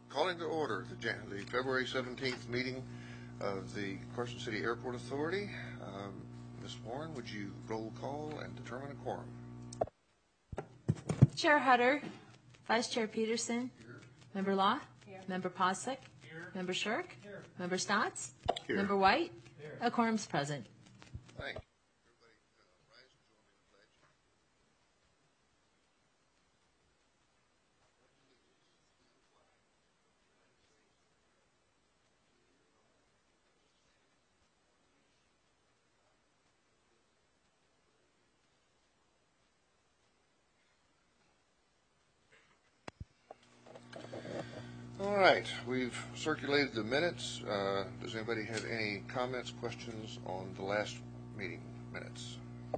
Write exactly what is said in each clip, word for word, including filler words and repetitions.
Calling to order the, Jan the February seventeenth meeting of the Carson City Airport Authority. Um, Miz Warren, would you roll call and determine a quorum? Chair Hutter, Vice Chair Peterson, Here. Member Law, Here. Member Posick, Here. Member Shirk, Here. Member Stotts, Here. Member White, Here. A quorum's present. Thank you. All right, we've circulated the minutes. Uh, does anybody have any comments, questions on the last meeting minutes?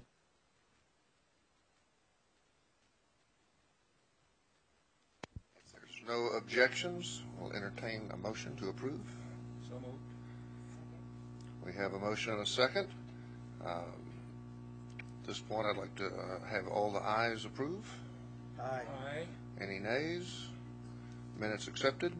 If there's no objections, we'll entertain a motion to approve. So moved. We have a motion and a second. Um, at this point, I'd like to uh, have all the ayes approve. Aye. Aye. Any nays? Minutes accepted.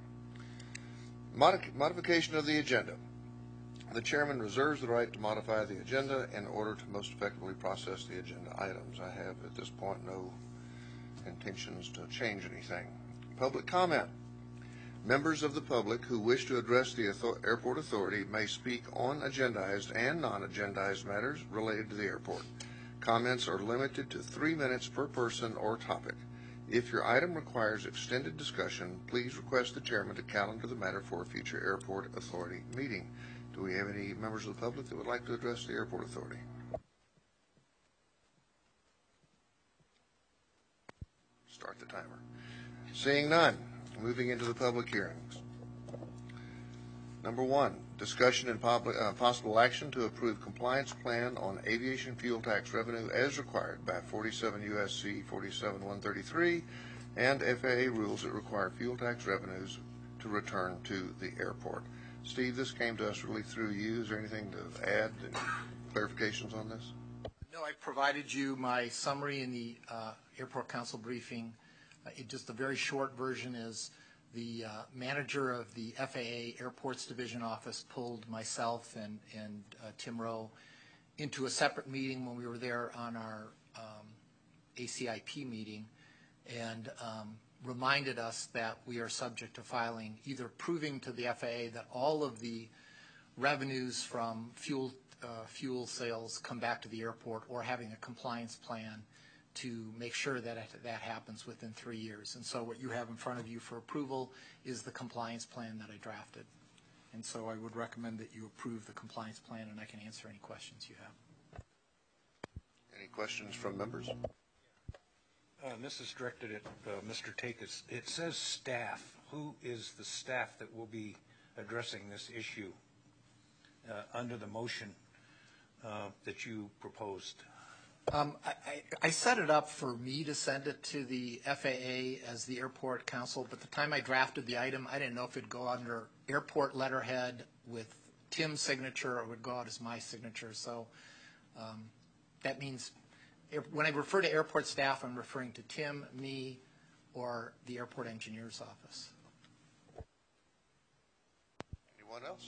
Modi modification of the agenda. The chairman reserves the right to modify the agenda in order to most effectively process the agenda items. I have at this point no intentions to change anything. Public comment. Members of the public who wish to address the author airport authority may speak on agendized and non-agendized matters related to the airport. Comments are limited to three minutes per person or topic. If your item requires extended discussion, please request the chairman to calendar the matter for a future airport authority meeting. Do we have any members of the public that would like to address the airport authority? Start the timer. Seeing none, moving into the public hearings. Number one, discussion and public, uh, possible action to approve compliance plan on aviation fuel tax revenue as required by forty-seven U S C forty-seven one thirty-three and F A A rules that require fuel tax revenues to return to the airport. Steve, this came to us really through you. Is there anything to add, any clarifications on this? No, I provided you my summary in the uh, Airport Council briefing. Uh, it, just a very short version is the uh, manager of the F A A Airports Division office pulled myself and, and uh, Tim Rowe into a separate meeting when we were there on our um, A C I P meeting, and um, reminded us that we are subject to filing, either proving to the F A A that all of the revenues from fuel, uh, fuel sales come back to the airport, or having a compliance plan to make sure that it, that happens within three years. And so what you have in front of you for approval is the compliance plan that I drafted. And so I would recommend that you approve the compliance plan, and I can answer any questions you have. Any questions from members? Uh, this is directed at uh, Mister Takis. It says staff. Who is the staff that will be addressing this issue uh, under the motion uh, that you proposed? Um, I, I, I set it up for me to send it to the F A A as the Airport Council, but the time I drafted the item, I didn't know if it'd go under airport letterhead with Tim's signature or it would go out as my signature. So um, that means if, when I refer to airport staff, I'm referring to Tim, me, or the airport engineer's office. Anyone else?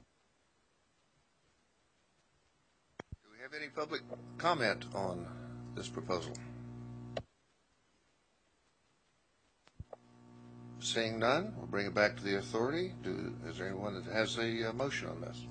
Have any public comment on this proposal? Seeing none, we'll bring it back to the authority. Do, is there anyone that has a uh, motion on this?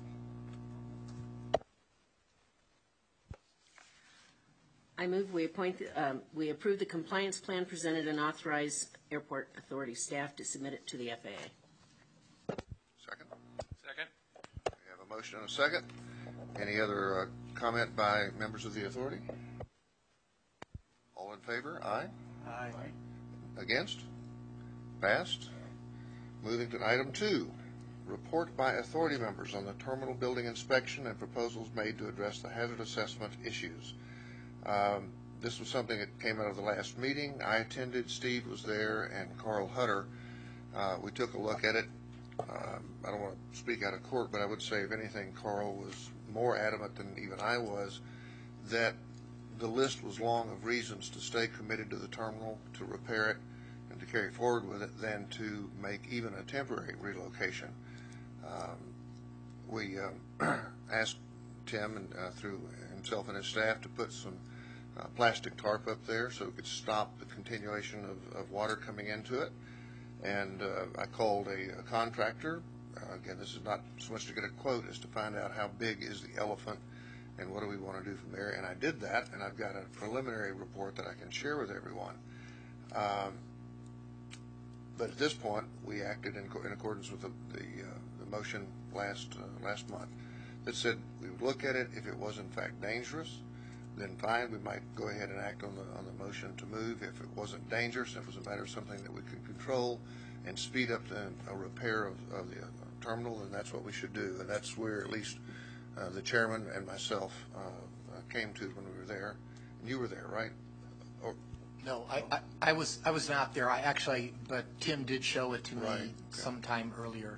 I move we appoint, um, we approve the compliance plan presented and authorize airport authority staff to submit it to the F A A. Second. Second. We have a motion and a second. Any other uh, comment by members of the authority? All in favor? Aye. Aye. Against? Passed. Moving to item two, report by authority members on the terminal building inspection and proposals made to address the hazard assessment issues. Um, this was something that came out of the last meeting. I attended, Steve was there, and Carl Hutter. Uh, we took a look at it. Um, I don't want to speak out of court, but I would say, if anything, Carl was more adamant than even I was that the list was long of reasons to stay committed to the terminal, to repair it, and to carry forward with it than to make even a temporary relocation. Um, we uh, asked Tim and uh, through himself and his staff to put some uh, plastic tarp up there so it could stop the continuation of, of water coming into it. And uh, I called a, a contractor. Uh, again, this is not so much to get a quote as to find out how big is the elephant and what do we want to do from there. And I did that, and I've got a preliminary report that I can share with everyone. Um, but at this point, we acted in, in accordance with the, the, uh, the motion last uh, last month that said we would look at it. If it was in fact dangerous, then fine, we might go ahead and act on the on the motion to move. If it wasn't dangerous, if it was a matter of something that we could control and speed up the a repair of, of the uh, terminal, then that's what we should do. And that's where at least uh, the chairman and myself uh, uh, came to when we were there. And you were there, right? Or, No, I, I, I was I was not there. I actually, but Tim did show it to me Right, okay. sometime earlier.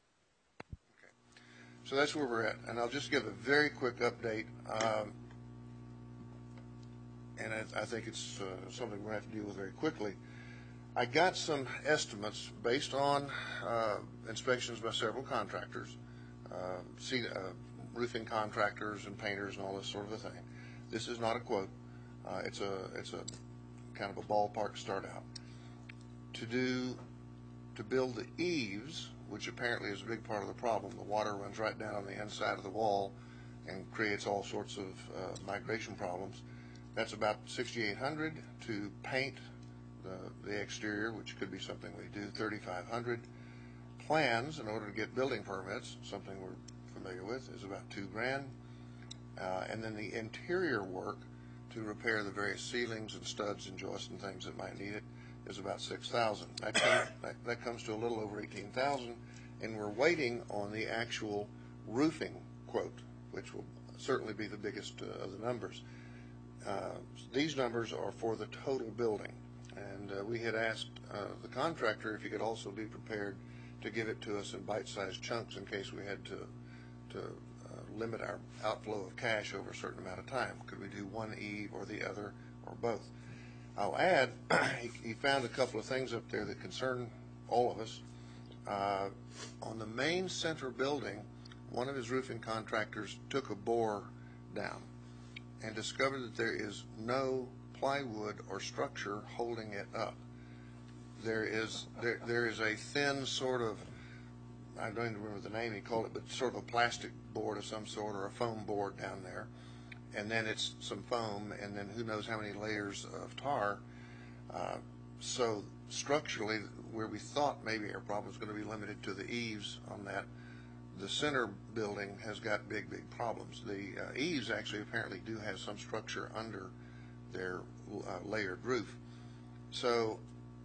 So that's where we're at. And I'll just give a very quick update. Um, and I, I think it's uh, something we're going to have to deal with very quickly. I got some estimates based on uh, inspections by several contractors, uh, see, uh, roofing contractors and painters and all this sort of a thing. This is not a quote. Uh, it's a it's a kind of a ballpark start out. To do to build the eaves, which apparently is a big part of the problem. The water runs right down on the inside of the wall and creates all sorts of uh, migration problems. That's about sixty-eight hundred dollars. To paint the, the exterior, which could be something we do, thirty-five hundred dollars. Plans, in order to get building permits, something we're familiar with, is about two grand. Uh, and then the interior work to repair the various ceilings and studs and joists and things that might need it is about six thousand dollars. That, comes, that, that comes to a little over eighteen thousand dollars, and we're waiting on the actual roofing quote, which will certainly be the biggest uh, of the numbers. Uh, these numbers are for the total building, and uh, we had asked uh, the contractor if he could also be prepared to give it to us in bite-sized chunks in case we had to to uh, limit our outflow of cash over a certain amount of time. Could we do one eve or the other or both? I'll add, he, he found a couple of things up there that concern all of us. Uh, on the main center building, one of his roofing contractors took a bore down and discovered that there is no plywood or structure holding it up. There is there there is a thin sort of, I don't even remember the name he called it, but sort of a plastic board of some sort or a foam board down there. And then it's some foam, and then who knows how many layers of tar. Uh, so structurally, where we thought maybe our problem was going to be limited to the eaves on that, the center building has got big, big problems. The uh, eaves actually apparently do have some structure under their uh, layered roof. So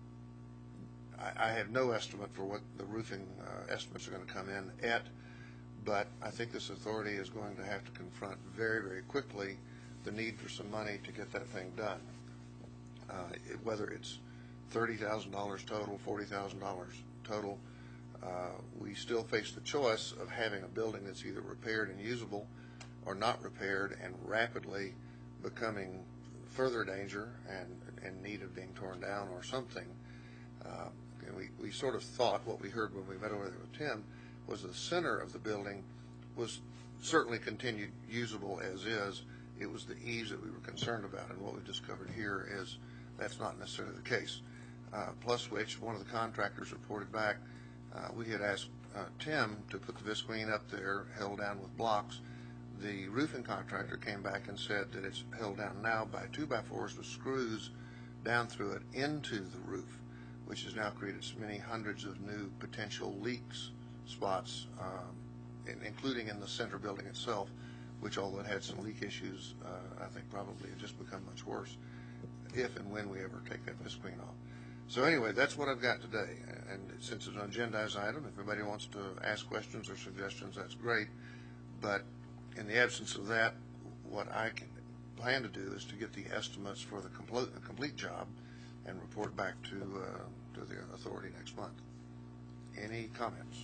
I, I have no estimate for what the roofing uh, estimates are going to come in at, but I think this authority is going to have to confront very, very quickly the need for some money to get that thing done. Uh, it, whether it's thirty thousand dollars total, forty thousand dollars total, uh, we still face the choice of having a building that's either repaired and usable or not repaired and rapidly becoming further danger and in need of being torn down or something. Uh, and we, we sort of thought what we heard when we met over there with Tim was the center of the building was certainly continued usable as is. It was the eaves that we were concerned about, and what we've discovered here is that's not necessarily the case. Uh, plus which, one of the contractors reported back, uh, we had asked uh, Tim to put the visqueen up there, held down with blocks. The roofing contractor came back and said that it's held down now by two by fours with screws down through it into the roof, which has now created so many hundreds of new potential leaks spots, um, in, including in the center building itself, which, although it had some leak issues, uh, I think probably it just become much worse if and when we ever take that visqueen off. So anyway, that's what I've got today. And since it's an agendized item, if anybody wants to ask questions or suggestions, that's great. But in the absence of that, what I can plan to do is to get the estimates for the complete, the complete job and report back to, uh, to the authority next month. Any comments?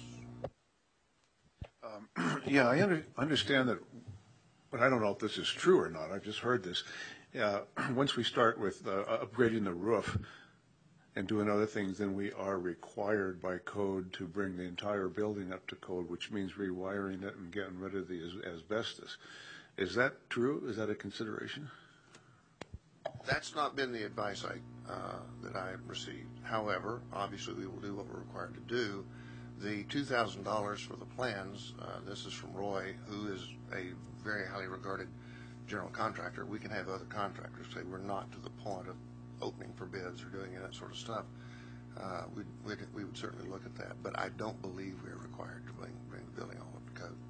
Um, yeah, I under, understand that, but I don't know if this is true or not. I've just heard this. Uh, once we start with uh, upgrading the roof, and doing other things, then we are required by code to bring the entire building up to code, which means rewiring it and getting rid of the as- asbestos. Is that true? Is that a consideration? That's not been the advice I, uh, that I received. However, obviously, we will do what we're required to do. The two thousand dollars for the plans, uh, this is from Roy, who is a very highly regarded general contractor. We can have other contractors say we're not to the point of opening for bids or doing that sort of stuff. Uh, we'd, we'd, we would certainly look at that, but I don't believe we're required to bring, bring the building all up to code.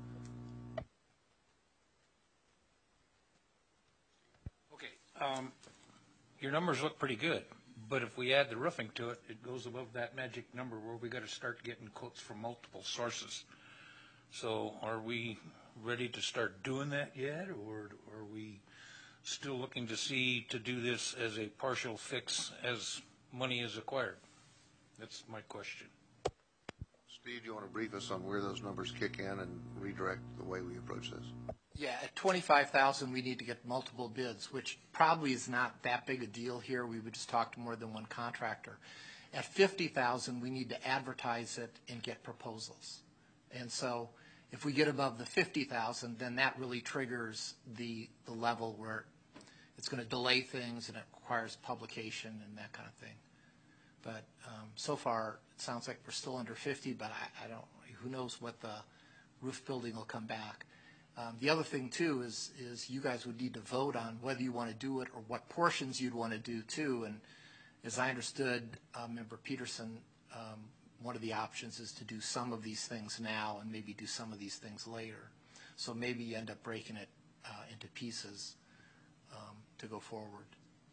Okay, um, your numbers look pretty good, but if we add the roofing to it, it goes above that magic number where we got to start getting quotes from multiple sources. So are we ready to start doing that yet, or are we still looking to see to do this as a partial fix as money is acquired? That's my question. Steve, do you want to brief us on where those numbers kick in and redirect the way we approach this? Yeah, at twenty-five thousand, we need to get multiple bids, which probably is not that big a deal here. We would just talk to more than one contractor. At fifty thousand, we need to advertise it and get proposals. And so if we get above the fifty thousand, then that really triggers the, the level where it's going to delay things and it requires publication and that kind of thing. But um, so far, it sounds like we're still under fifty, but I, I don't, who knows what the roof building will come back. Um, the other thing, too, is, is you guys would need to vote on whether you want to do it or what portions you'd want to do, too. And as I understood, uh, Member Peterson, um, one of the options is to do some of these things now and maybe do some of these things later. So maybe you end up breaking it uh, into pieces um, to go forward.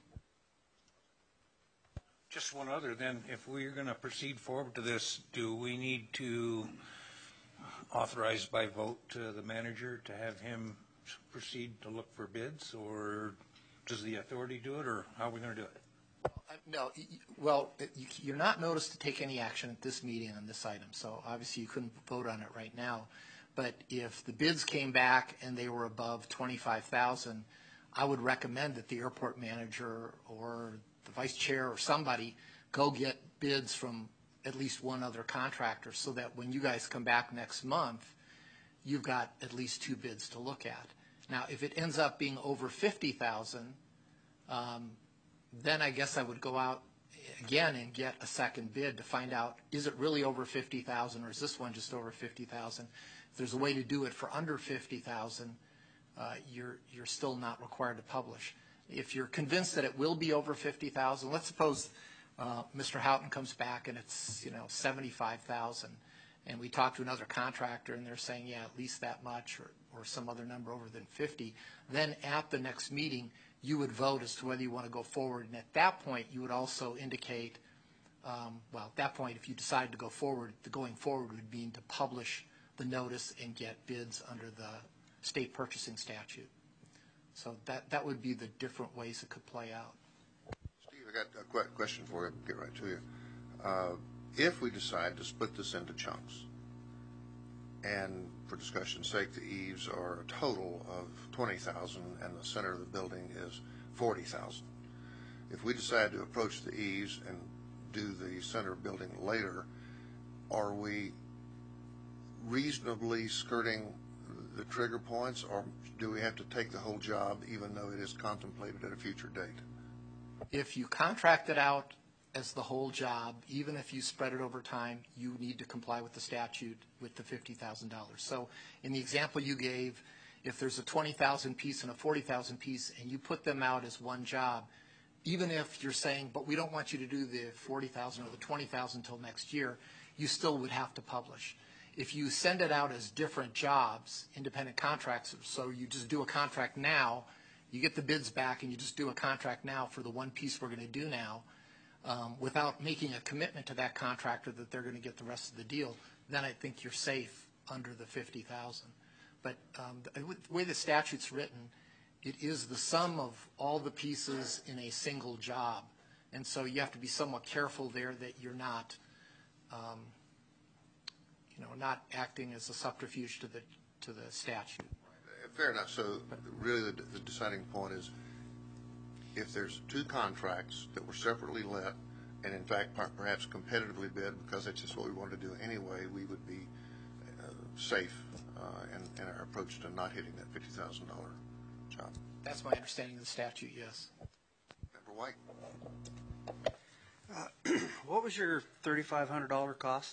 Just one other, then, if we're going to proceed forward to this, do we need to authorize by vote to the manager to have him proceed to look for bids, or does the authority do it, or how are we going to do it? Uh, No, y- y- well, it- you- you're not noticed to take any action at this meeting on this item, so obviously you couldn't vote on it right now. But if the bids came back and they were above twenty-five thousand, I would recommend that the airport manager or the vice chair or somebody go get bids from at least one other contractor so that when you guys come back next month, you've got at least two bids to look at. Now, if it ends up being over fifty thousand, um, then I guess I would go out again and get a second bid to find out, is it really over fifty thousand or is this one just over fifty thousand? If there's a way to do it for under fifty thousand, uh, you're, you're still not required to publish. If you're convinced that it will be over fifty thousand, let's suppose uh, Mister Houghton comes back and it's, you know, seventy-five thousand, and we talk to another contractor and they're saying, yeah, at least that much, or, or some other number over than fifty, then at the next meeting, you would vote as to whether you want to go forward. And at that point, you would also indicate, um, well, at that point, if you decided to go forward, the going forward would mean to publish the notice and get bids under the state purchasing statute. So that, that would be the different ways it could play out. Steve, I got a que- question for you. Get right to you. Uh, if we decide to split this into chunks, and for discussion's sake, the eaves are a total of twenty thousand and the center of the building is forty thousand. If we decide to approach the eaves and do the center building later, are we reasonably skirting the trigger points, or do we have to take the whole job even though it is contemplated at a future date? If you contract it out as the whole job, even if you spread it over time, you need to comply with the statute with the fifty thousand dollars. So in the example you gave, if there's a twenty thousand piece and a forty thousand piece and you put them out as one job, even if you're saying, but we don't want you to do the forty thousand or the twenty thousand until next year, you still would have to publish. If you send it out as different jobs, independent contracts, so you just do a contract now, you get the bids back and you just do a contract now for the one piece we're going to do now, um, without making a commitment to that contractor that they're going to get the rest of the deal, then I think you're safe under the fifty thousand. But um, the way the statute's written, it is the sum of all the pieces in a single job. And so you have to be somewhat careful there that you're not, um, you know, not acting as a subterfuge to the, to the statute. Fair enough. So really the, the deciding point is if there's two contracts that were separately let and in fact per- perhaps competitively bid, because that's just what we wanted to do anyway, we would be uh, safe uh, in, in our approach to not hitting that fifty thousand dollars job. That's my understanding of the statute, yes. Member White? What was your thirty-five hundred dollar cost?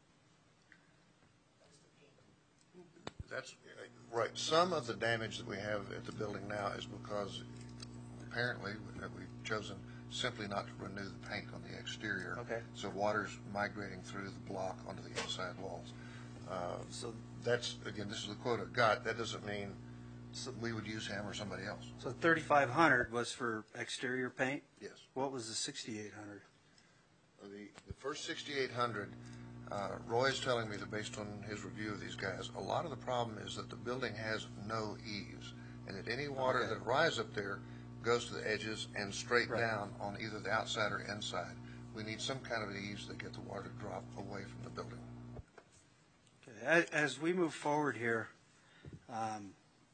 That's right. Some of the damage that we have at the building now is because apparently we've chosen simply not to renew the paint on the exterior. Okay. So water's migrating through the block onto the inside walls. Uh, So, That's, again, this is the quote I've got. That doesn't mean we would use him or somebody else. so thirty-five hundred was for exterior paint? Yes. What was the sixty-eight hundred? The, the first sixty-eight hundred, uh, Roy's telling me that based on his review of these guys, a lot of the problem is that the building has no eaves, and that any water Okay. that rises up there goes to the edges and straight Right. down on either the outside or inside. We need some kind of eaves that get the water to drop away from the building. Okay. As, as we move forward here, um,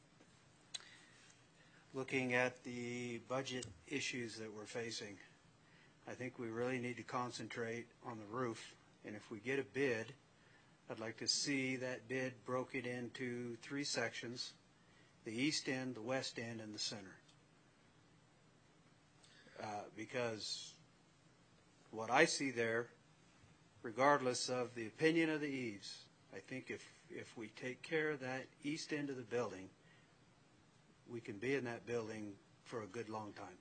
looking at the budget issues that we're facing, I think we really need to concentrate on the roof. And if we get a bid, I'd like to see that bid broken into three sections: the east end, the west end, and the center. Uh, because what I see there, regardless of the opinion of the eaves, I think if, if we take care of that east end of the building, we can be in that building for a good long time.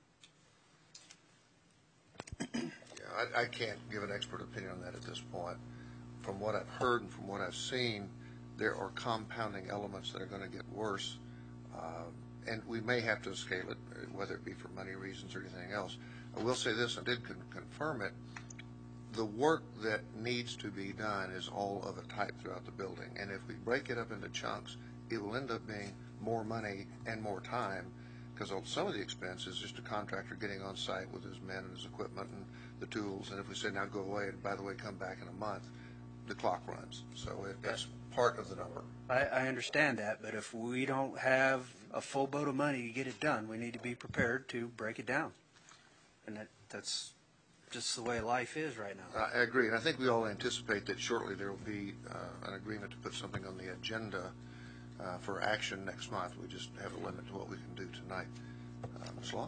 Yeah, I, I can't give an expert opinion on that at this point. From what I've heard and from what I've seen, there are compounding elements that are going to get worse. Um, and we may have to scale it, whether it be for money reasons or anything else. I will say this, I did con- confirm it. The work that needs to be done is all of a type throughout the building. And if we break it up into chunks, it will end up being more money and more time, because some of the expense is just a contractor getting on site with his men and his equipment and the tools. And if we say, now go away, and by the way, come back in a month, the clock runs. So it, that's part of the number. I, I understand that, but if we don't have a full boat of money to get it done, we need to be prepared to break it down. And that, that's just the way life is right now. I agree, and I think we all anticipate that shortly there will be uh, an agreement to put something on the agenda uh, for action next month. We just have a limit to what we can do tonight. Uh, Miz Law?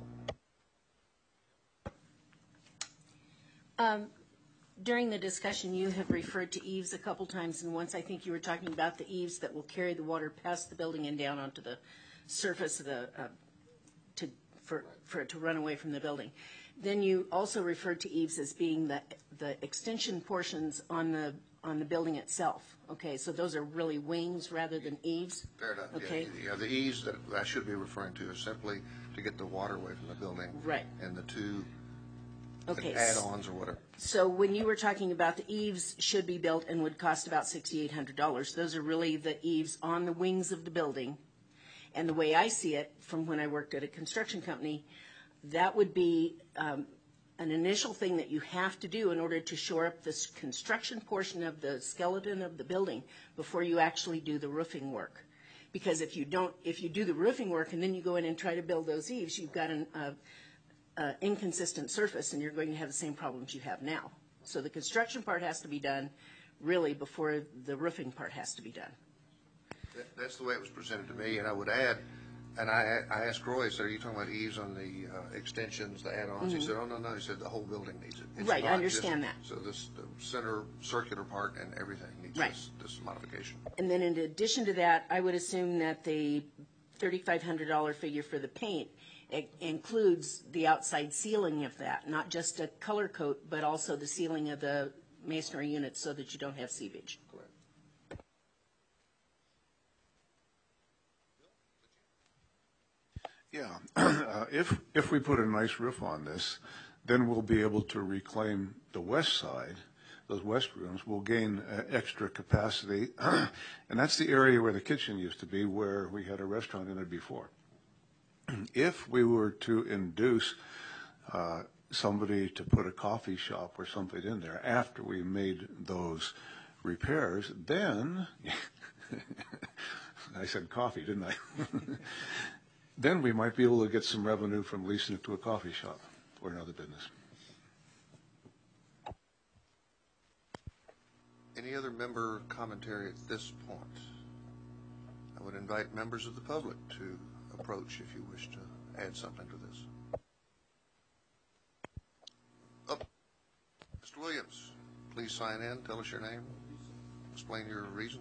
Um, during the discussion, you have referred to eaves a couple times, and once I think you were talking about the eaves that will carry the water past the building and down onto the surface of the, uh, to, for, for it to run away from the building. Then you also referred to eaves as being the, the extension portions on the, on the building itself. Okay, so those are really wings rather than eaves? Fair enough. Okay. Yeah, yeah, the eaves that I should be referring to is simply to get the water away from the building. Right. And the two Okay. add-ons or whatever. So when you were talking about the eaves should be built and would cost about sixty-eight hundred dollars, those are really the eaves on the wings of the building. And the way I see it, from when I worked at a construction company, that would be um, an initial thing that you have to do in order to shore up this construction portion of the skeleton of the building before you actually do the roofing work. Because if you don't, if you do the roofing work and then you go in and try to build those eaves, you've got an uh, Uh, inconsistent surface, and you're going to have the same problems you have now. So the construction part has to be done really before the roofing part has to be done. That, that's the way it was presented to me, and I would add, and I, I asked Roy, I said, are you talking about eaves on the uh, extensions, the add-ons? He said, oh, no, no, he said the whole building needs it. It's Right, I not understand just- that. So this, the center circular part and everything needs Right. this, this modification. And then in addition to that, I would assume that the thirty-five hundred dollars figure for the paint it includes the outside sealing of that, not just a color coat, but also the sealing of the masonry units so that you don't have seepage. Correct. Yeah, uh, if, if we put a nice roof on this, then we'll be able to reclaim the west side, those west rooms. We'll gain uh, extra capacity, and that's the area where the kitchen used to be, where we had a restaurant in it before. If we were to induce uh, somebody to put a coffee shop or something in there after we made those repairs, then, I said coffee, didn't I? Then we might be able to get some revenue from leasing it to a coffee shop or another business. Any other member commentary at this point? I would invite members of the public to approach if you wish to add something to this. Oh, Mister Williams, please sign in. Tell us your name. Explain your reason.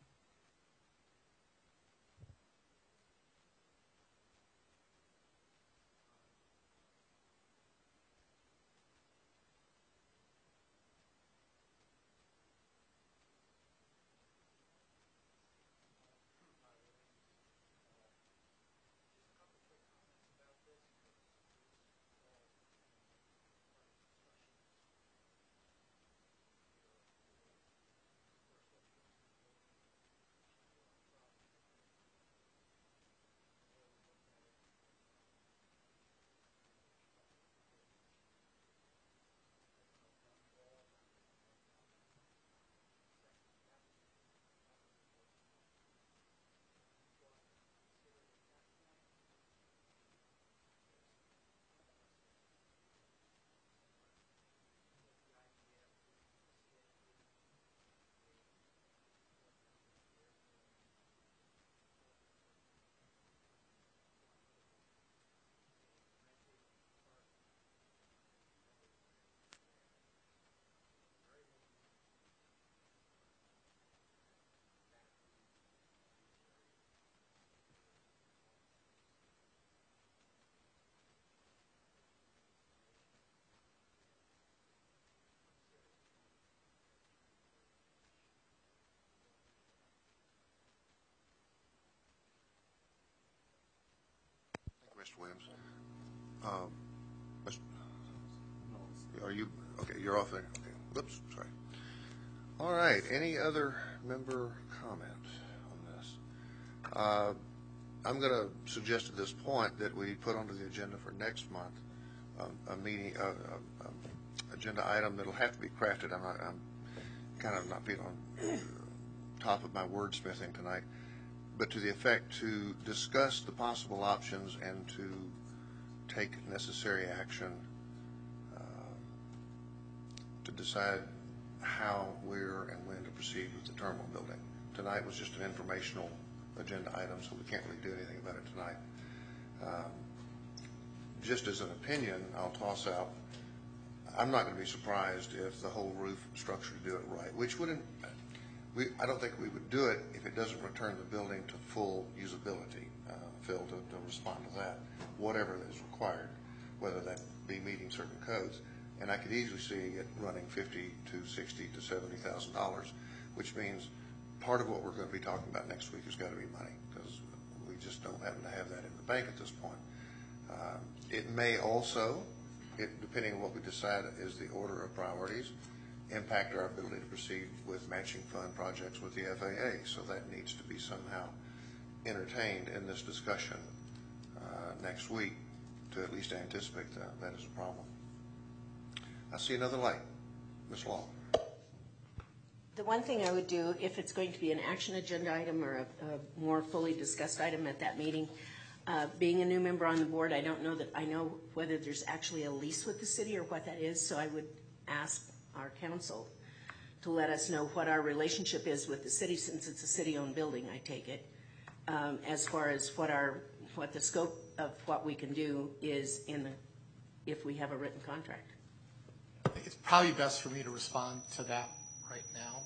Mister Williams. Um, Mister Are you, okay, you're off there. Okay. Whoops, sorry. All right, any other member comment on this? Uh, I'm going to suggest at this point that we put onto the agenda for next month um, a meeting, uh, uh, um, agenda item that'll have to be crafted. I'm, not, I'm kind of not being on top of my wordsmithing tonight, but to the effect to discuss the possible options and to take necessary action uh, to decide how, where, and when to proceed with the terminal building. Tonight was just an informational agenda item, so we can't really do anything about it tonight. Um, just as an opinion, I'll toss out, I'm not going to be surprised if the whole roof structure to do it right, which wouldn't, we, I don't think we would do it if it doesn't return the building to full usability, uh, Phil, to, to respond to that, whatever is required, whether that be meeting certain codes. And I could easily see it running fifty to sixty to seventy thousand dollars, which means part of what we're going to be talking about next week has got to be money, because we just don't happen to have that in the bank at this point. Um, it may also, it, depending on what we decide is the order of priorities, impact our ability to proceed with matching fund projects with the F A A. So that needs to be somehow entertained in this discussion uh, next week to at least anticipate that that is a problem. I see another light. Miz Law. The one thing I would do, if it's going to be an action agenda item or a, a more fully discussed item at that meeting, uh, being a new member on the board, I don't know that I know whether there's actually a lease with the city or what that is, so I would ask our council to let us know what our relationship is with the city, since it's a city-owned building, I take it, um, as far as what our what the scope of what we can do is in the, if we have a written contract. It's probably best for me to respond to that right now.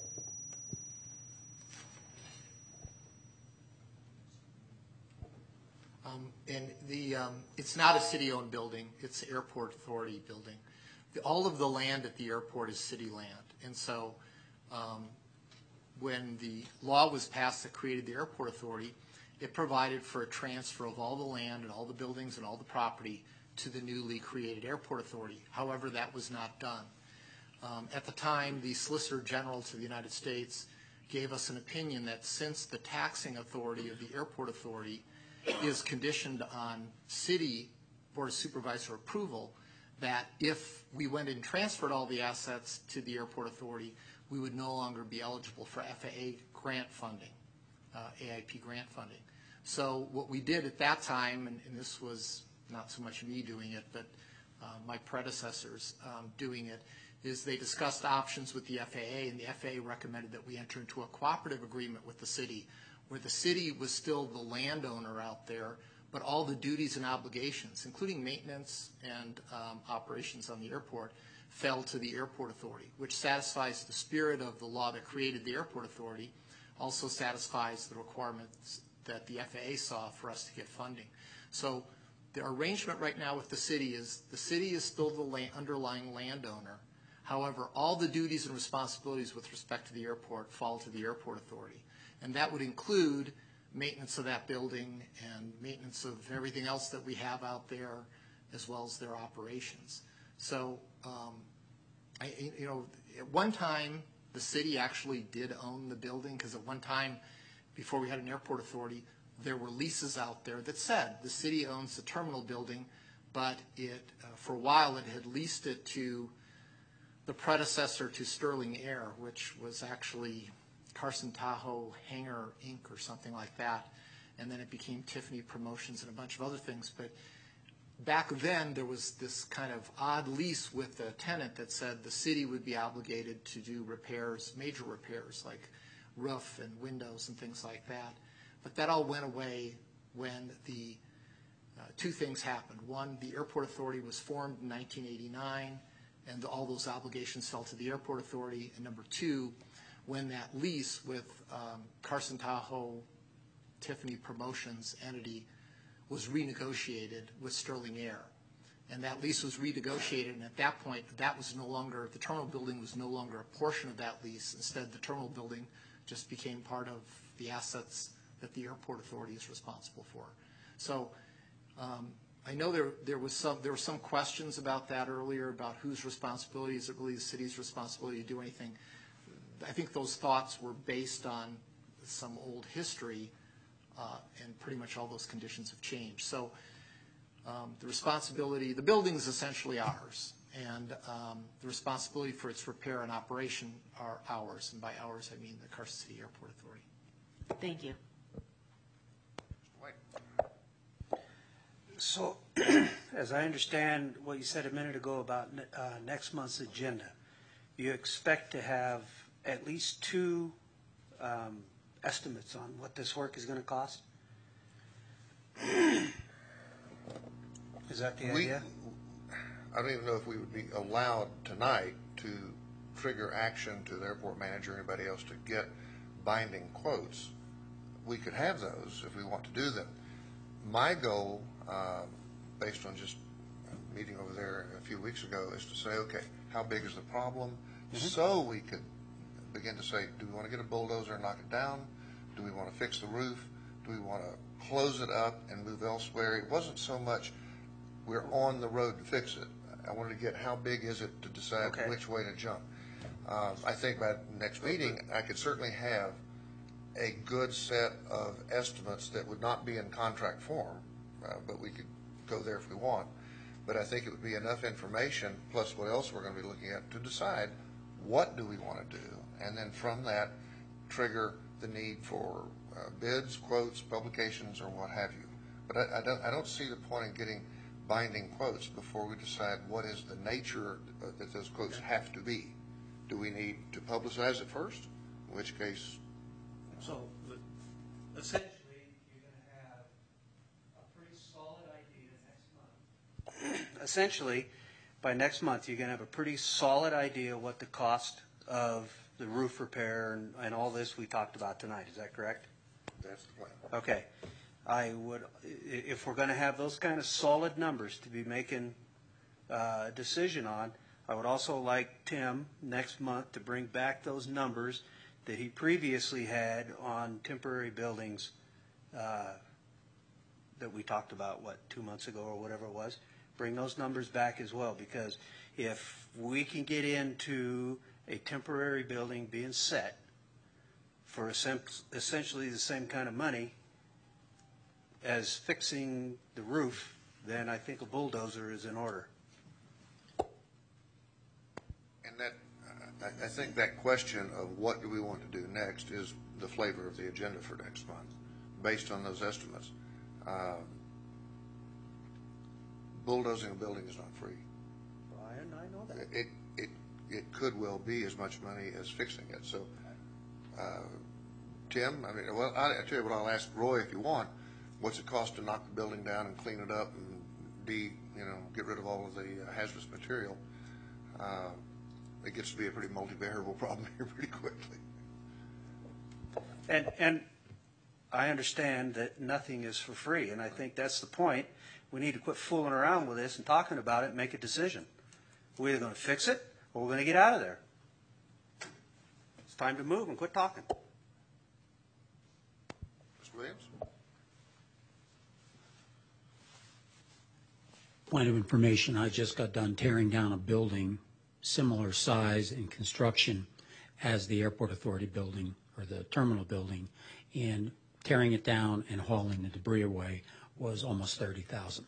Um, and the um, it's not a city-owned building; it's the Airport Authority building. The, all of the land at the airport is city land, and so um, when the law was passed that created the Airport Authority, it provided for a transfer of all the land and all the buildings and all the property to the newly created Airport Authority. However, that was not done. Um, at the time, the Solicitor General to the United States gave us an opinion that since the taxing authority of the Airport Authority is conditioned on city Board of Supervisor approval, that if we went and transferred all the assets to the Airport Authority, we would no longer be eligible for F A A grant funding, uh, A I P grant funding. So what we did at that time, and, and this was not so much me doing it, but uh, my predecessors um, doing it, is they discussed options with the F A A, and the F A A recommended that we enter into a cooperative agreement with the city, where the city was still the landowner out there, but all the duties and obligations, including maintenance and um, operations on the airport, fell to the Airport Authority, which satisfies the spirit of the law that created the Airport Authority, also satisfies the requirements that the F A A saw for us to get funding. So the arrangement right now with the city is the city is still the land, underlying landowner. However, all the duties and responsibilities with respect to the airport fall to the Airport Authority. And that would include maintenance of that building and maintenance of everything else that we have out there, as well as their operations. So, um, I, you know, at one time, the city actually did own the building, because at one time, before we had an Airport Authority, there were leases out there that said the city owns the terminal building, but it, uh, for a while, it had leased it to the predecessor to Sterling Air, which was actually Carson Tahoe Hangar Incorporated or something like that, and then it became Tiffany Promotions and a bunch of other things. But back then, there was this kind of odd lease with the tenant that said the city would be obligated to do repairs, major repairs, like roof and windows and things like that. But that all went away when the uh, two things happened. One, the Airport Authority was formed in nineteen eighty-nine, and all those obligations fell to the Airport Authority. And number two, when that lease with um, Carson Tahoe Tiffany Promotions entity was renegotiated with Sterling Air. And that lease was renegotiated, and at that point, that was no longer, the terminal building was no longer a portion of that lease. Instead, the terminal building just became part of the assets that the Airport Authority is responsible for. So um, I know there there was some there were some questions about that earlier, about whose responsibility. Is it really the city's responsibility to do anything? I think those thoughts were based on some old history, uh, and pretty much all those conditions have changed. So um, the responsibility, the building is essentially ours, and um, the responsibility for its repair and operation are ours, and by ours I mean the Carson City Airport Authority. Thank you. So, as I understand what you said a minute ago about uh, next month's agenda, you expect to have at least two um, estimates on what this work is going to cost? Is that the We, idea? I don't even know if we would be allowed tonight to trigger action to the airport manager or anybody else to get binding quotes. We could have those if we want to do them. My goal, um, based on just a meeting over there a few weeks ago, is to say, okay, how big is the problem? Mm-hmm. So we could begin to say, do we want to get a bulldozer and knock it down? Do we want to fix the roof? Do we want to close it up and move elsewhere? It wasn't so much we're on the road to fix it. I wanted to get how big is it to decide okay. which way to jump. Um, I think by next meeting, I could certainly have a good set of estimates that would not be in contract form, uh, but we could go there if we want. But I think it would be enough information, plus what else we're going to be looking at, to decide what do we want to do, and then from that trigger the need for uh, bids, quotes, publications, or what have you. But I, I don't I don't see the point in getting binding quotes before we decide what is the nature that those quotes have to be. Do we need to publicize it first? In which case, so essentially, you're going to have a pretty solid idea next month. Essentially, by next month, you're going to have a pretty solid idea what the cost of the roof repair and, and all this we talked about tonight. Is that correct? That's the plan. Okay. I would, if we're going to have those kind of solid numbers to be making uh, a decision on, I would also like Tim next month to bring back those numbers that he previously had on temporary buildings uh, that we talked about, what, two months ago or whatever it was. Bring those numbers back as well, because if we can get into a temporary building being set for essentially the same kind of money as fixing the roof, then I think a bulldozer is in order. And that, uh, I, I think that question of what do we want to do next is the flavor of the agenda for next month, based on those estimates. Um, bulldozing a building is not free. Brian, I know that. It, it it could well be as much money as fixing it. So, uh, Tim, I mean, well, I, I tell you what, I'll ask Roy if you want. What's it cost to knock the building down and clean it up and de, you know, get rid of all of the uh, hazardous material? Uh, it gets to be a pretty multi-variable problem here pretty quickly. And, and I understand that nothing is for free, and I think that's the point. We need to quit fooling around with this and talking about it and make a decision. We're either going to fix it or we're going to get out of there. It's time to move and quit talking. Mister Williams? Point of information, I just got done tearing down a building similar size and construction as the Airport Authority building or the terminal building, and tearing it down and hauling the debris away was almost thirty thousand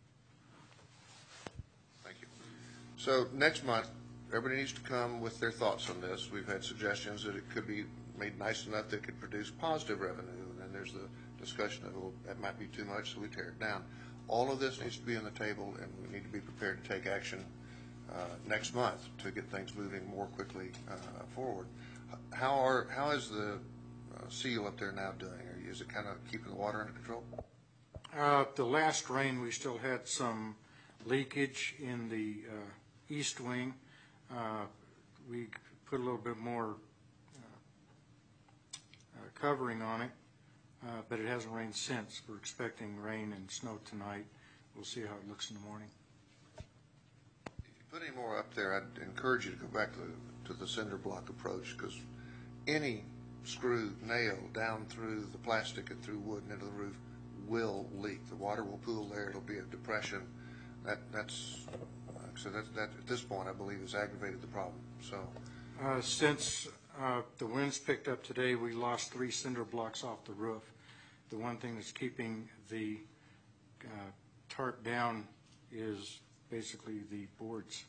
dollars. Thank you. So next month, everybody needs to come with their thoughts on this. We've had suggestions that it could be made nice enough that it could produce positive revenue, and then there's the discussion of, well, that might be too much, so we tear it down. All of this needs to be on the table, and we need to be prepared to take action uh, next month to get things moving more quickly uh, forward. How are how is the uh, seal up there now doing? Are, is it kind of keeping the water under control? Uh, the last rain, we still had some leakage in the uh, east wing. Uh, we put a little bit more uh, uh, covering on it, uh, but it hasn't rained since. We're expecting rain and snow tonight. We'll see how it looks in the morning. If you put any more up there, I'd encourage you to go back to the, to the cinder block approach, because any screw nail down through the plastic and through wood and into the roof will leak. The water will pool there. It'll be a depression. That that's so that that at this point I believe has aggravated the problem. So Uh, since uh, the winds picked up today, we lost three cinder blocks off the roof. The one thing that's keeping the uh, tarp down is basically the boards.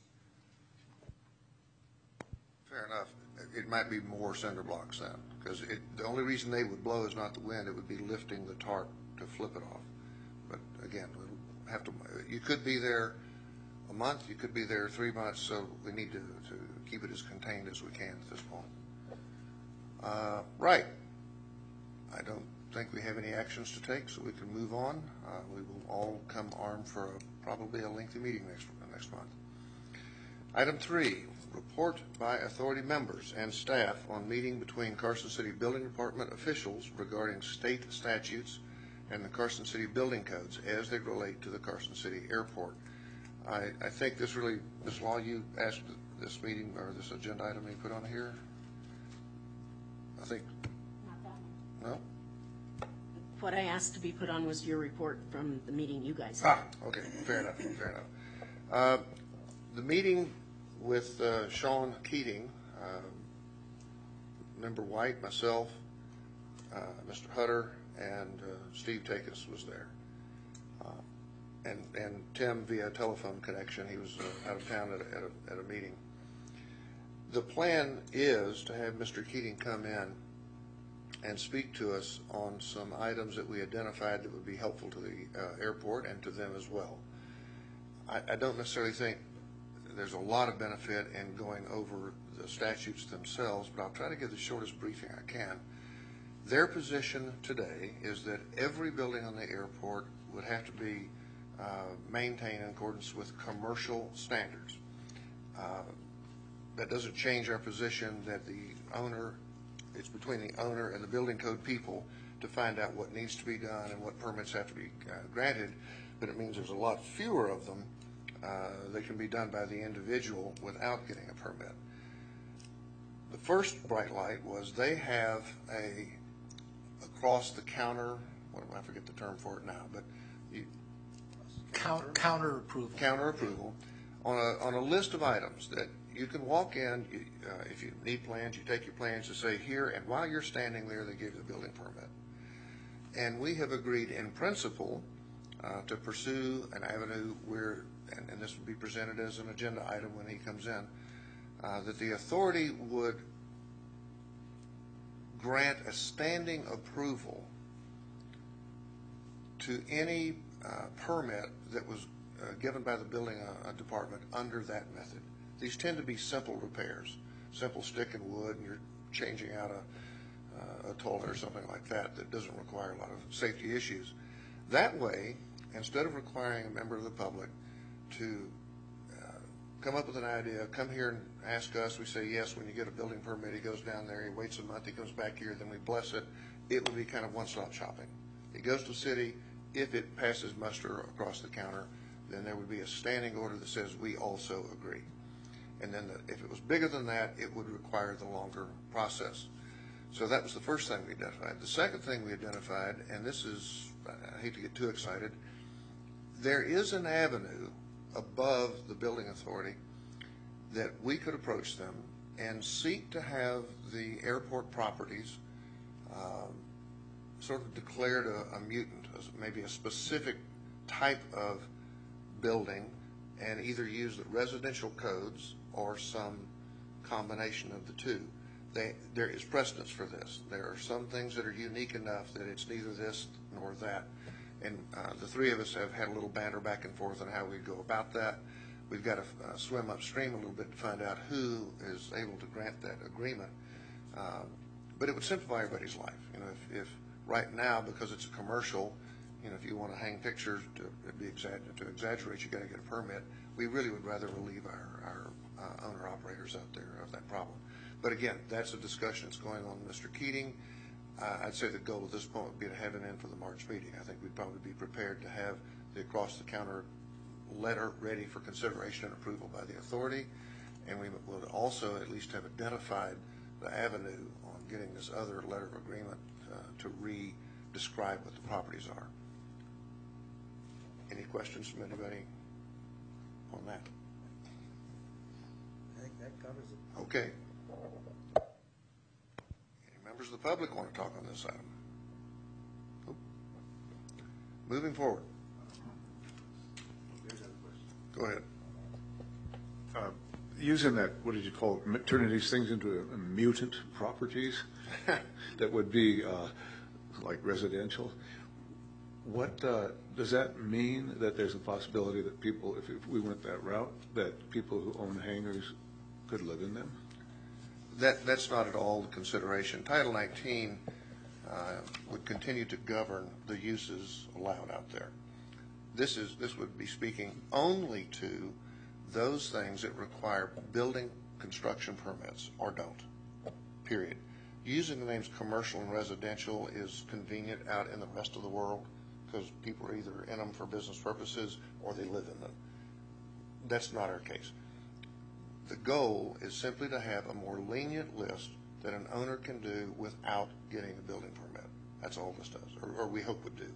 fair enough. It might be more cinder blocks then, because it, the only reason they would blow is not the wind. It would be lifting the tarp to flip it off. But again, we'll have to. You could be there a month. You could be there three months. So we need to, to keep it as contained as we can at this point. Uh, right. I don't think we have any actions to take, so we can move on. Uh, we will all come armed for a, probably a lengthy meeting next next month. Item three. Report by authority members and staff on meeting between Carson City Building Department officials regarding state statutes and the Carson City building codes as they relate to the Carson City Airport. I, I think this really, Miz Law, you asked this meeting or this agenda item to be put on here? I think. Not that one. No? What I asked to be put on was your report from the meeting you guys Ah, had. okay, fair enough, fair enough. Uh, the meeting with uh, Sean Keating, uh, Member White, myself, uh, Mister Hutter, and uh, Steve Takis was there. Uh, and, and Tim via telephone connection. He was uh, out of town at a, at, a, at a meeting. The plan is to have Mister Keating come in and speak to us on some items that we identified that would be helpful to the uh, airport and to them as well. I, I don't necessarily think there's a lot of benefit in going over the statutes themselves, but I'll try to give the shortest briefing I can. Their position today is that every building on the airport would have to be uh, maintained in accordance with commercial standards. Uh, that doesn't change our position that the owner, it's between the owner and the building code people to find out what needs to be done and what permits have to be uh, granted, but it means there's a lot fewer of them Uh, that can be done by the individual without getting a permit. The first bright light was they have a across the counter, what I forget the term for it now, but you, Counter, counter approval. counter approval on a on a list of items that you can walk in. You, uh, if you need plans, you take your plans to say here, and while you're standing there, they give you the building permit. And we have agreed in principle uh, to pursue an avenue where. And, and this would be presented as an agenda item when he comes in, uh, that the authority would grant a standing approval to any uh, permit that was uh, given by the building uh, department under that method. these tend to be simple repairs, simple stick and wood, and you're changing out a, uh, a toilet or something like that that doesn't require a lot of safety issues. That way, instead of requiring a member of the public to uh, come up with an idea, come here and ask us, we say yes, when you get a building permit, he goes down there, he waits a month, he comes back here, then we bless it, it would be kind of one-stop shopping. It goes to the city. If it passes muster across the counter, then there would be a standing order that says we also agree. And then the, if it was bigger than that, it would require the longer process. So that was the first thing we identified. The second thing we identified, and this is, I hate to get too excited, there is an avenue above the building authority that we could approach them and seek to have the airport properties um, sort of declared a, a mutant, as maybe a specific type of building, and either use the residential codes or some combination of the two. They, there is precedence for this. There are some things that are unique enough that it's neither this nor that. And uh, the three of us have had a little banter back and forth on how we go about that. We've got to uh, swim upstream a little bit to find out who is able to grant that agreement. Um, but it would simplify everybody's life. You know, if, if right now, because it's a commercial, you know, if you want to hang pictures to be exa- to exaggerate, you got to get a permit. We really would rather relieve our, our uh, owner operators out there of that problem. But again, that's a discussion that's going on with Mister Keating. Uh, I'd say the goal at this point would be to have it in for the March meeting. I think we'd probably be prepared to have the across-the-counter letter ready for consideration and approval by the authority, and we would also at least have identified the avenue on getting this other letter of agreement uh, to re-describe what the properties are. Any questions from anybody on that? I think that covers it. Okay. Any members of the public want to talk on this item? Nope. Moving forward. Go ahead. Uh, using that, what did you call it, turning these things into a, a mutant properties that would be uh, like residential. What uh, does that mean? That there's a possibility that people, if, if we went that route, that people who own hangars could live in them? That, that's not at all the consideration. Title nineteen uh, would continue to govern the uses allowed out there. This is this would be speaking only to those things that require building construction permits or don't, period. Using the names commercial and residential is convenient out in the rest of the world because people are either in them for business purposes or they live in them. That's not our case. The goal is simply to have a more lenient list that an owner can do without getting a building permit. That's all this does, or, or we hope would do.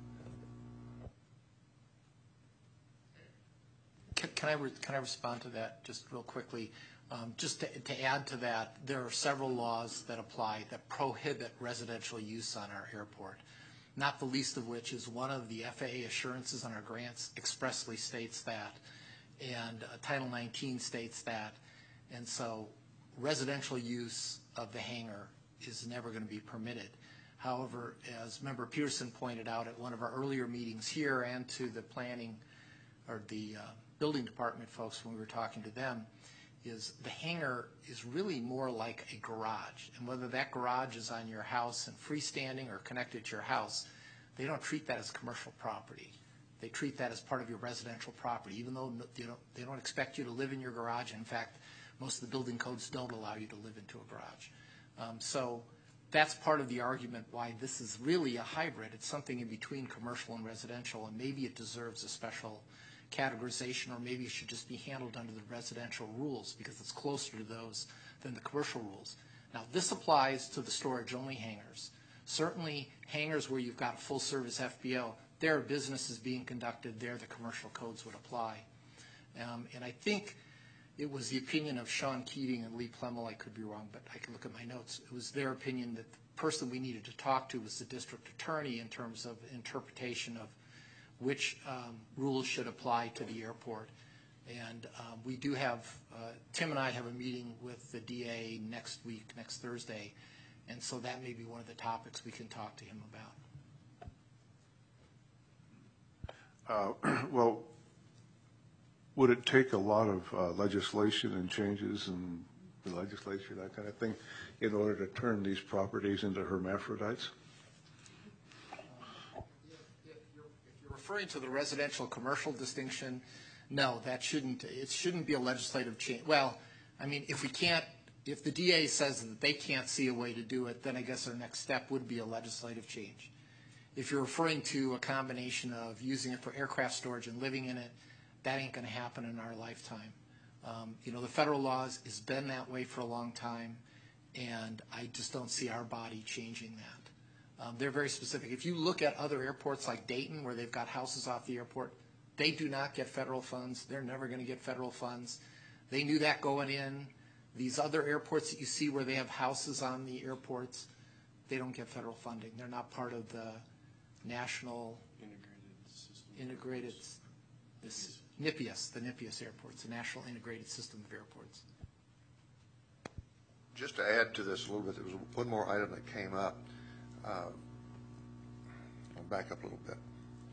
Can, can I re, can I respond to that just real quickly? Um, just to, to add to that, there are several laws that apply that prohibit residential use on our airport, not the least of which is one of the F A A assurances on our grants expressly states that, and uh, Title nineteen states that, and so residential use of the hangar is never going to be permitted. However, as Member Peterson pointed out at one of our earlier meetings here and to the planning or the uh, building department folks when we were talking to them, is the hangar is really more like a garage. And whether that garage is on your house and freestanding or connected to your house, they don't treat that as commercial property. They treat that as part of your residential property, even though they don't, they don't expect you to live in your garage. In fact, most of the building codes don't allow you to live into a garage. Um, so that's part of the argument why this is really a hybrid. It's something in between commercial and residential, and maybe it deserves a special categorization, or maybe it should just be handled under the residential rules because it's closer to those than the commercial rules. Now, this applies to the storage-only hangars. Certainly, hangars where you've got full-service F B O, there are businesses being conducted there, the commercial codes would apply. Um, and I think it was the opinion of Sean Keating and Lee Plemmel, I could be wrong, but I can look at my notes. It was their opinion that the person we needed to talk to was the district attorney in terms of interpretation of which um, rules should apply to the airport. And um, we do have, uh, Tim and I have a meeting with the D A next week, next Thursday, and so that may be one of the topics we can talk to him about. Uh, well, would it take a lot of uh, legislation and changes in the legislature, that kind of thing, in order to turn these properties into hermaphrodites? If you're, if you're referring to the residential commercial distinction, no, that shouldn't, it shouldn't be a legislative change. Well, I mean, if we can't, if the D A says that they can't see a way to do it, then I guess our next step would be a legislative change. If you're referring to a combination of using it for aircraft storage and living in it, that ain't going to happen in our lifetime. Um, you know, the federal laws has been that way for a long time, and I just don't see our body changing that. Um, they're very specific. If you look at other airports like Dayton, where they've got houses off the airport, they do not get federal funds. They're never going to get federal funds. They knew that going in. These other airports that you see where they have houses on the airports, they don't get federal funding. They're not part of the national integrated system. Integrated, this NIPIAS, the NIPIAS airports, the National Integrated System of Airports. Just to add to this a little bit, there was one more item that came up. Uh, I'll back up a little bit.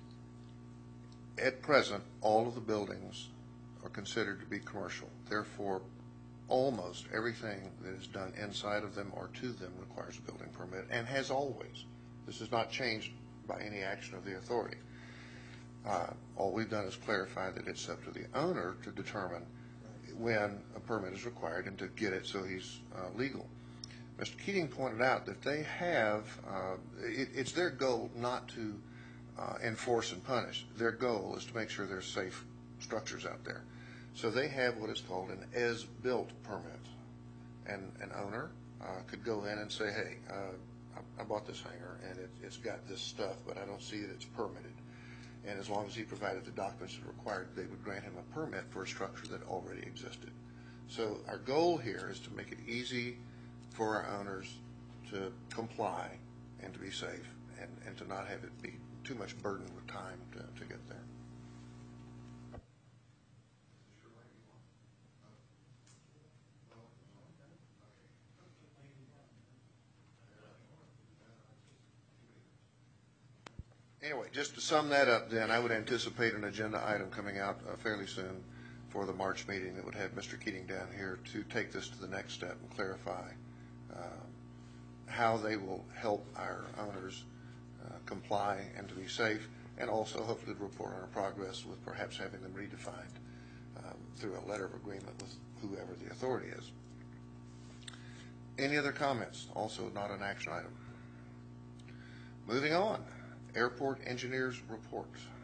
At present, all of the buildings are considered to be commercial. Therefore, almost everything that is done inside of them or to them requires a building permit, and has always. This has not changed by any action of the authority. Uh, all we've done is clarify that it's up to the owner to determine when a permit is required and to get it so he's uh, legal. Mister Keating pointed out that they have, uh, it, it's their goal not to uh, enforce and punish. Their goal is to make sure there's safe structures out there. So they have what is called an as-built permit. And an owner uh, could go in and say, hey, uh, I, I bought this hangar and it, it's got this stuff, but I don't see that it's permitted. And as long as he provided the documents that are required, they would grant him a permit for a structure that already existed. So our goal here is to make it easy for our owners to comply and to be safe, and, and to not have it be too much burden with time to, to get there. Anyway, just to sum that up then, I would anticipate an agenda item coming out uh, fairly soon for the March meeting that would have Mister Keating down here to take this to the next step and clarify um, how they will help our owners uh, comply and to be safe, and also hopefully to report on our progress with perhaps having them redefined um, through a letter of agreement with whoever the authority is. Any other comments? Also not an action item. Moving on. Airport engineers report.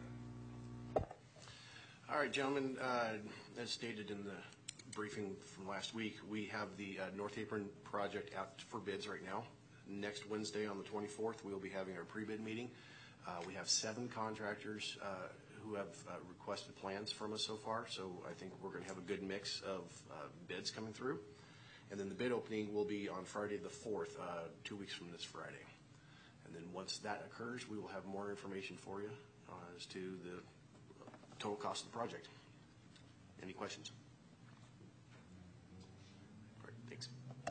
All right, gentlemen, uh, as stated in the briefing from last week, we have the uh, North Apron project out for bids right now. Next Wednesday on the twenty-fourth, we will be having our pre-bid meeting. Uh, we have seven contractors uh, who have uh, requested plans from us so far, so I think we're going to have a good mix of uh, bids coming through. And then the bid opening will be on Friday the fourth, uh, two weeks from this Friday. And then once that occurs, we will have more information for you uh, as to the total cost of the project. Any questions? All right, thanks.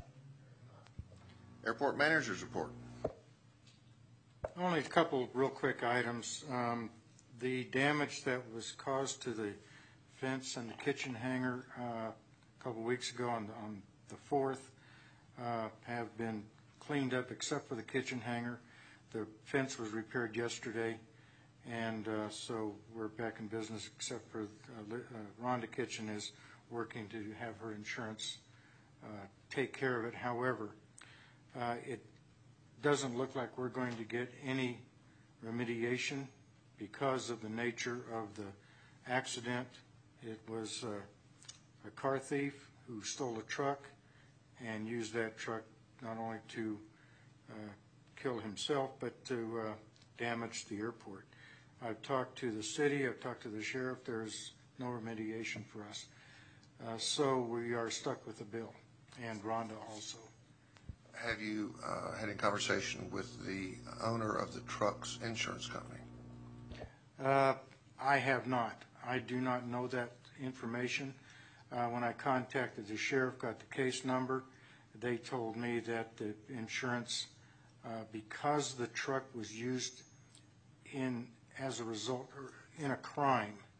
Airport managers report. Only a couple real quick items. Um, the damage that was caused to the fence and the kitchen hanger uh, a couple weeks ago on the, on the fourth uh, have been cleaned up except for the kitchen hanger. The fence was repaired yesterday, and uh, so we're back in business except for uh, uh, Rhonda Kitchen is working to have her insurance uh, take care of it. However, uh, it doesn't look like we're going to get any remediation because of the nature of the accident. It was uh, a car thief who stole a truck and used that truck not only to uh, kill himself, but to uh, damage the airport. I've talked to the city, I've talked to the sheriff, there's no remediation for us. Uh, so we are stuck with the bill, and Rhonda also. Have you uh, had a conversation with the owner of the truck's insurance company? Uh, I have not. I do not know that information. Uh, when I contacted the sheriff, got the case number, they told me that the insurance, uh, because the truck was used in as a result or in a crime,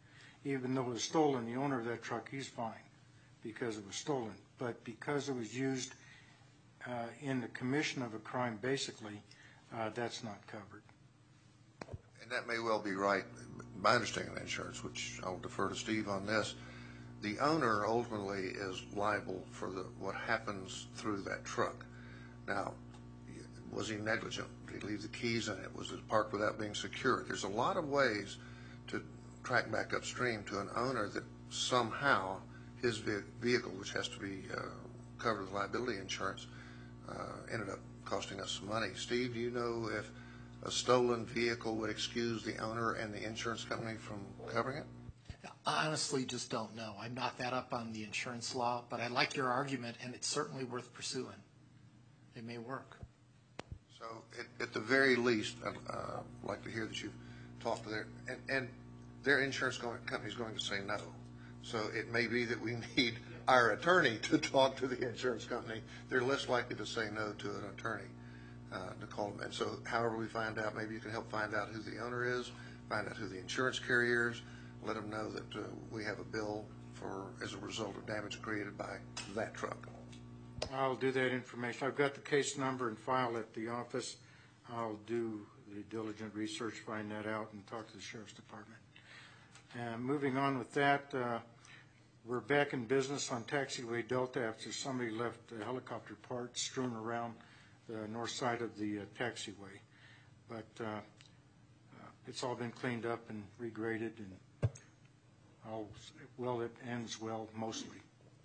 even though it was stolen, the owner of that truck, he's fine because it was stolen. But because it was used uh, in the commission of a crime, basically, uh, that's not covered. And that may well be right. My understanding of insurance, which I'll defer to Steve on this, the owner ultimately is liable for the what happens through that truck. Now, was he negligent? Did he leave the keys in it? Was it parked without being secured? There's a lot of ways to track back upstream to an owner that somehow his vehicle, which has to be uh, covered with liability insurance, uh, ended up costing us some money. Steve, do you know if a stolen vehicle would excuse the owner and the insurance company from covering it? I honestly just don't know. I'm not that up on the insurance law, but I like your argument, and it's certainly worth pursuing. It may work. So at, at the very least, I'd uh, like to hear that you've talked to their, and, and their insurance company is going to say no. So it may be that we need our attorney to talk to the insurance company. They're less likely to say no to an attorney uh, to call them. And so however we find out, maybe you can help find out who the owner is, find out who the insurance carrier is, let them know that uh, we have a bill for as a result of damage created by that truck. I'll do that information. I've got the case number and file at the office. I'll do the diligent research, find that out, and talk to the Sheriff's Department. And moving on with that, uh, we're back in business on Taxiway Delta after somebody left uh, helicopter parts strewn around the north side of the uh, taxiway. But uh, uh, it's all been cleaned up and regraded, and all well, it ends well mostly.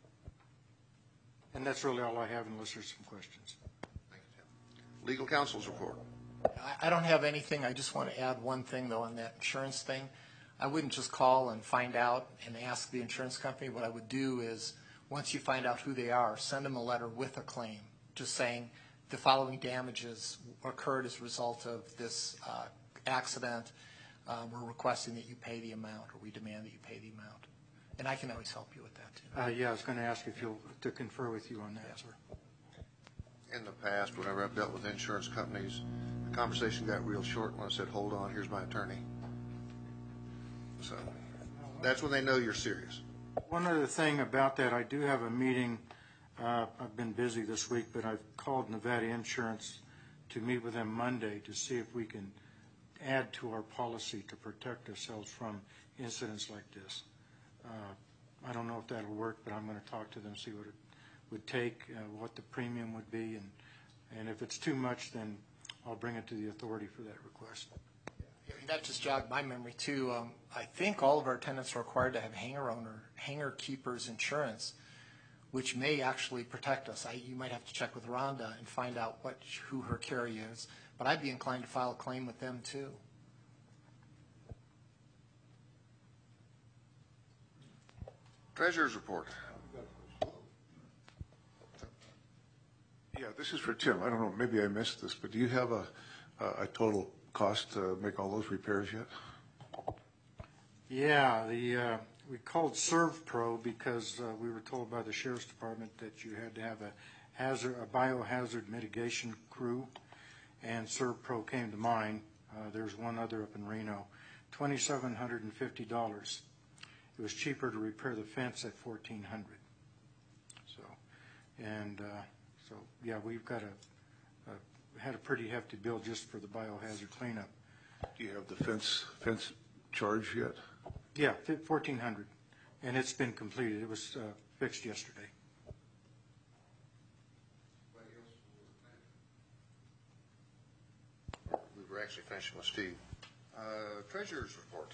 And that's really all I have, unless there's some questions. Thank you, Tim. Legal counsel's report. I don't have anything. I just want to add one thing, though, on that insurance thing. I wouldn't just call and find out and ask the insurance company. What I would do is, once you find out who they are, send them a letter with a claim, just saying the following damages occurred as a result of this uh, accident. Um, we're requesting that you pay the amount, or we demand that you pay the amount. And I can always help you with that, too. Uh, yeah, I was going to ask if you'll to confer with you on that, sir. In the past, whenever I've dealt with insurance companies, the conversation got real short when I said, hold on, here's my attorney. So that's when they know you're serious. One other thing about that, I do have a meeting. Uh, I've been busy this week, but I've called Nevada Insurance to meet with them Monday to see if we can add to our policy to protect ourselves from incidents like this. Uh, I don't know if that'll work, but I'm going to talk to them, see what it would take, uh, what the premium would be, and, and if it's too much, then I'll bring it to the authority for that request. That just jogged my memory, too. Um, I think all of our tenants are required to have hangar owner, hangar keepers insurance, which may actually protect us. I, you might have to check with Rhonda and find out what who her carrier is, but I'd be inclined to file a claim with them, too. Treasurer's report. Yeah, this is for Tim. I don't know, maybe I missed this, but do you have a, a total cost to make all those repairs yet? Yeah, the uh, we called ServPro because uh, we were told by the Sheriff's Department that you had to have a hazard, a biohazard mitigation crew, and ServPro came to mind. Uh, there's one other up in Reno, twenty-seven hundred fifty dollars. It was cheaper to repair the fence at fourteen hundred dollars. So, and uh, so yeah, we've got a, a had a pretty hefty bill just for the biohazard cleanup. Do you have the fence fence charge yet? Yeah, fourteen hundred, and it's been completed. It was uh, fixed yesterday. We were actually finishing with Steve. Uh, Treasurer's report.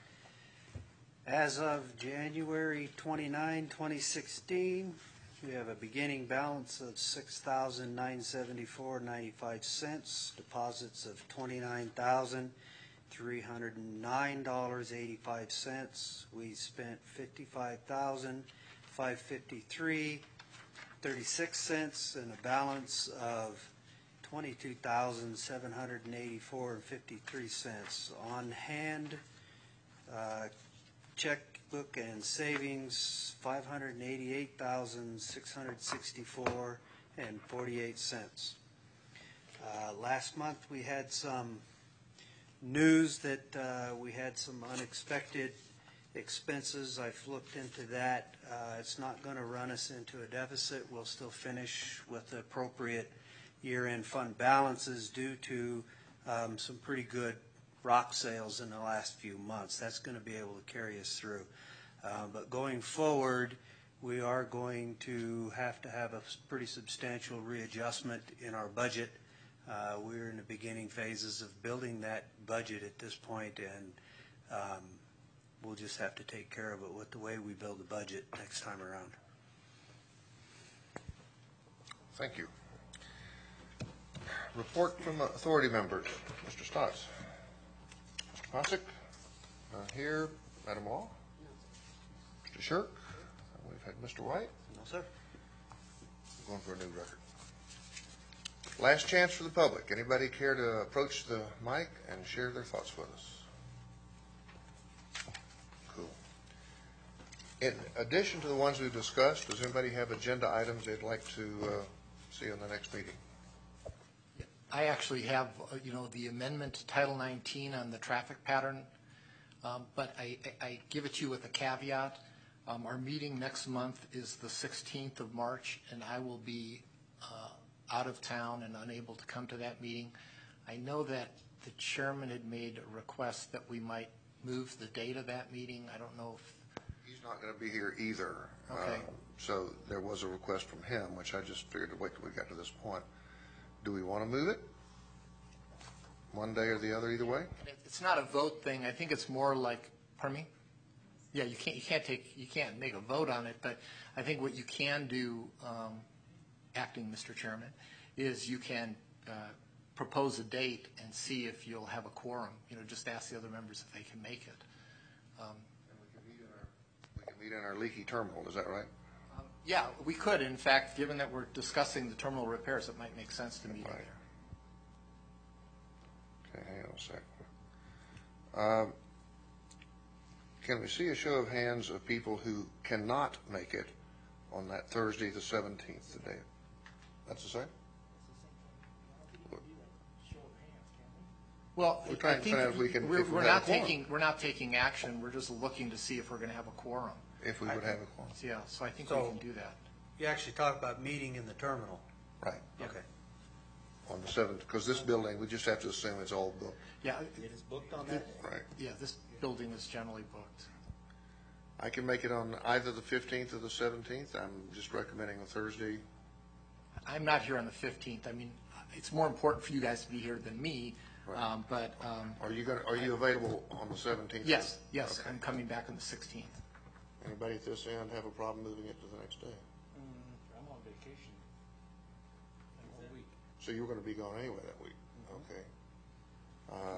As of January twenty-ninth, twenty sixteen, we have a beginning balance of six thousand nine hundred seventy-four dollars and ninety-five cents, deposits of twenty-nine thousand three hundred nine dollars and eighty-five cents. We spent fifty-five thousand five hundred fifty-three dollars and thirty-six cents, and a balance of twenty-two thousand seven hundred eighty-four dollars and fifty-three cents. On hand, uh, checkbook and savings, five hundred eighty-eight thousand six hundred sixty-four dollars and forty-eight cents. Uh, last month we had some news that uh, we had some unexpected expenses, I've looked into that. Uh, It's not going to run us into a deficit. We'll still finish with the appropriate year-end fund balances due to um, some pretty good rock sales in the last few months. That's going to be able to carry us through. Uh, But going forward, we are going to have to have a pretty substantial readjustment in our budget. Uh, We're in the beginning phases of building that budget at this point, and um, we'll just have to take care of it with the way we build the budget next time around. Thank you. Report from authority members. Mister Stotts. Mister Posick? Not here. Madam Law? Mister Shirk? We've had Mister White? No, sir. Going for a new record. Last chance for the public. Anybody care to approach the mic and share their thoughts with us? Cool. In addition to the ones we've discussed, does anybody have agenda items they'd like to uh, see on the next meeting? I actually have, uh, you know, the amendment to Title nineteen on the traffic pattern, um, but I, I, I give it to you with a caveat. Um, our meeting next month is the sixteenth of March, and I will be uh, out of town and unable to come to that meeting. I know that the chairman had made a request that we might move the date of that meeting. I don't know if... He's not going to be here either. Okay. Uh, so there was a request from him, which I just figured to wait till we got to this point. Do we want to move it? One day or the other, either way? It's not a vote thing. I think it's more like, pardon me? Yeah, you can't, you can't take, you can't make a vote on it, but I think what you can do, um, acting Mister Chairman, is you can uh, propose a date and see if you'll have a quorum. You know, just ask the other members if they can make it. Um, And we can meet in our, we can meet in our leaky terminal, is that right? um, yeah, we could. In fact, given that we're discussing the terminal repairs, it might make sense to meet in Right. there. Okay, hang on a second. Um, Can we see a show of hands of people who cannot make it on that Thursday, the seventeenth, the day? That's the same? Well, We're trying I to think find out if we can- we're, if we we're have a not quorum. taking, we're not taking action. We're just looking to see if we're going to have a quorum. If we I would think- have a quorum. Yeah, so I think we So- can do that. You actually talk about meeting in the terminal. Right, Okay. on the seventh, because this building, we just have to assume it's all booked. Yeah, It is booked on that? Right. yeah, this building is generally booked. I can make it on either the fifteenth or the seventeenth. I'm just recommending a Thursday. I'm not here on the fifteenth. I mean, it's more important for you guys to be here than me, Right. um, but, um, Are you going, are you available on the seventeenth? yes, yes, Okay. I'm coming back on the sixteenth. Anybody at this end have a problem moving it to the next day? I'm on vacation that whole week. So you're going to be gone anyway that week? Okay. Um,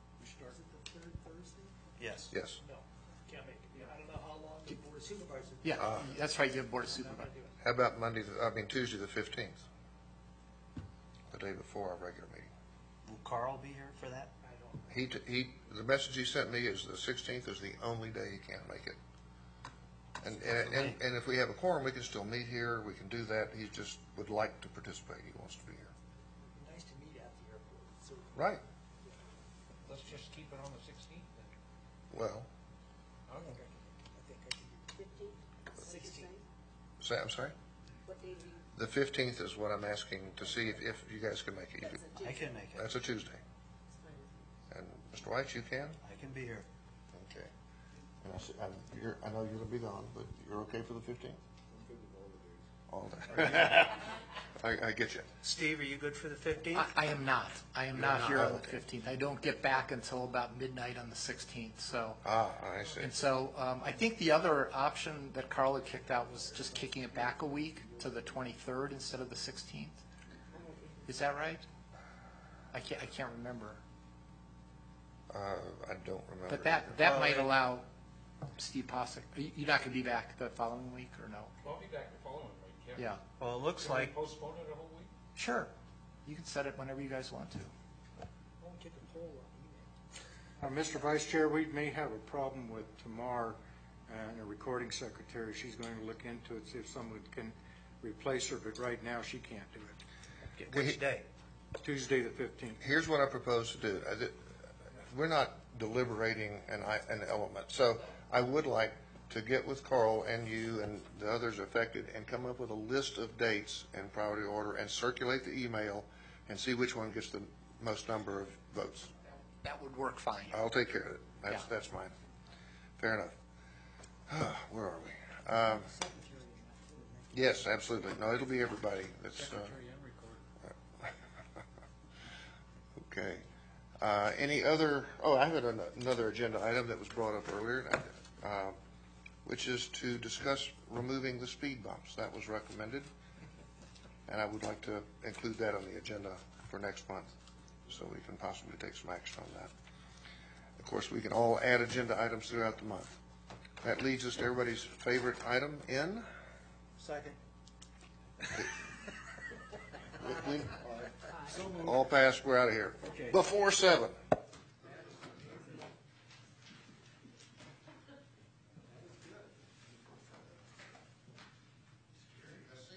Yes. Yes. No, can't make it. I don't know how long the board of supervisors. Yeah, Ah. that's right, you have board of supervisors. How about Monday, the- I mean Tuesday the fifteenth? The day before our regular meeting. Will Carl be here for that? I don't. He, t- he, the message he sent me is the sixteenth is the only day he can't make it. And, and, and and if we have a quorum, we can still meet here, we can do that. He just would like to participate. He wants to be here. Nice to meet at the airport. So Right. Let's just keep it on the sixteenth then. Well, I think I can do fifteenth, sixteenth. say, I'm sorry? What day do you? The fifteenth is what I'm asking to see if, if you guys can make it. You do- I can make it. That's a Tuesday. And Mister White, you can? I can be here. Okay. And I, s- I'm, you're, I know you're gonna be gone, but you're okay for the fifteenth? All day. I, I get you. Steve, are you good for the fifteenth? I, I am not. I am not not? here on the Okay. fifteenth. I don't get back until about midnight on the sixteenth, so. Ah, I see. And so um, I think the other option that Carl had kicked out was just kicking it back a week to the twenty-third instead of the sixteenth. Is that right? I can't, I can't remember. Uh, I don't remember. But that, that might allow Steve Posick, are you- you're not going to be back the following week, or no? I'll be back the following week, yeah. Yeah, Well, it looks Can we like, postpone it a whole week? sure. You can set it whenever you guys want to. I'll get the poll on email. Uh, Mister Vice Chair, we may have a problem with Tamar and a recording secretary. She's going to look into it, see if someone can replace her, but right now she can't do it. which day? Tuesday, the fifteenth. Here's what I propose to do. I did, we're not deliberating an, i- an element. So I would like to get with Carl and you and the others affected and come up with a list of dates in priority order and circulate the email and see which one gets the most number of votes. That would work fine. I'll take care of it. That's, Yeah. that's mine. Fair enough. Where are we? Um, yes, absolutely. No, it'll be everybody. That's, uh, okay. Uh, any other, oh, I had an- another agenda item that was brought up earlier, uh, which is to discuss removing the speed bumps. That was recommended. And I would like to include that on the agenda for next month, so we can possibly take some action on that. Of course, we can all add agenda items throughout the month. That leads us to everybody's favorite item, N. Second. We- we- All passed, we're out of here. Before seven.